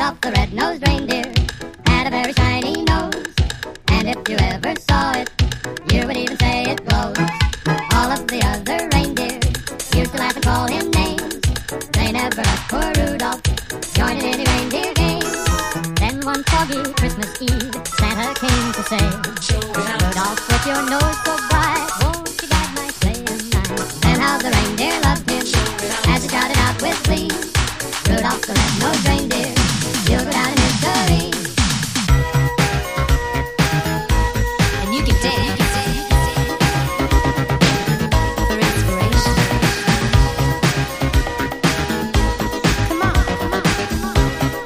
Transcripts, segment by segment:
Rudolph the red-nosed reindeer had a very shiny nose, and if you ever saw it, you would even say it glows. All of the other reindeer used to laugh and call him names. They never let poor Rudolph join in any reindeer game. Then one foggy Christmas Eve, Santa came to say, Rudolph, with your nose so bright, won't you guide my sleigh tonight? Then how the reindeer loved him as he shouted out with glee, Rudolph the red-nosed reindeer, you'll go down in history. And you can dance for inspiration. Come on, come on, come on.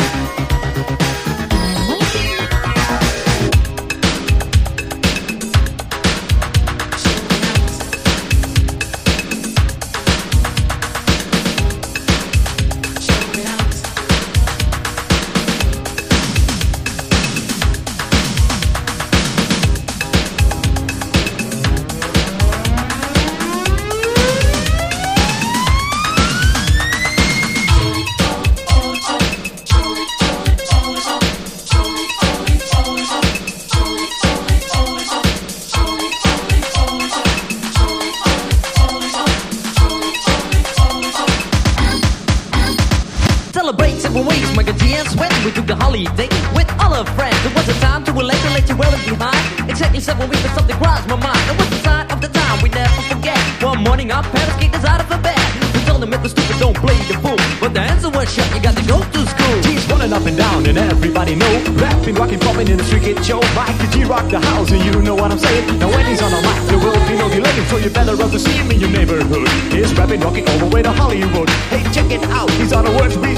Celebrate 7 weeks, make a tea and sweat. We took the holiday with all our friends. It was a time to relate and let you well behind. Exactly 7 weeks, but something crossed my mind. It was the sign of the time we never forget. One morning our parents kicked us out of the bed. We told them it was stupid, don't play the fool. But the answer was shut, you got to go to school. G's running up and down and everybody know. Rapping, rocking, popping in the street kid show. Mike the G rock the house and you know what I'm saying. Now when he's on the mic, there will be no delay. So you better run to see him in your neighborhood. He's rapping, rocking all the way to Hollywood. Hey, check it out, he's on the words we